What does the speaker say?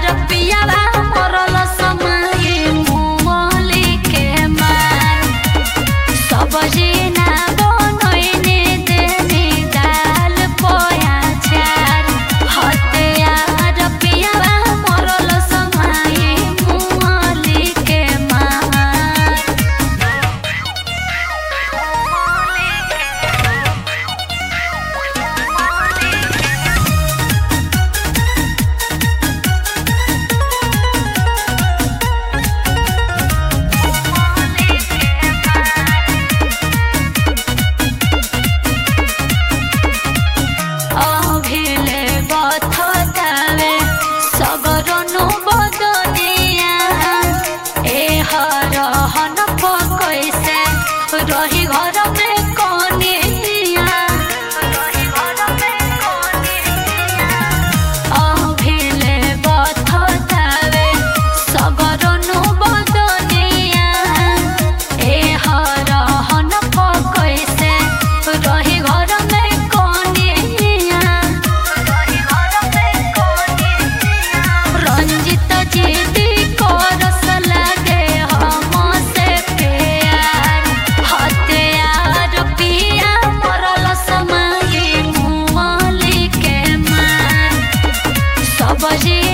पियावा मरल समय मुअली के मार सब जीना बनैने देनी दाल पोया चार हत्यार पियावा मरल समय मुअली के मार अभिले बथतावे सगरनु बदनिया हन कैसे रही घर में कनिया अभिले बथतावे सगरनु बदनिया हन कैसे रही घर में कनिया रंजित जीती करस लागे हमसे प्यार हत्यार पिया मरल समय मुअली के मार सब जी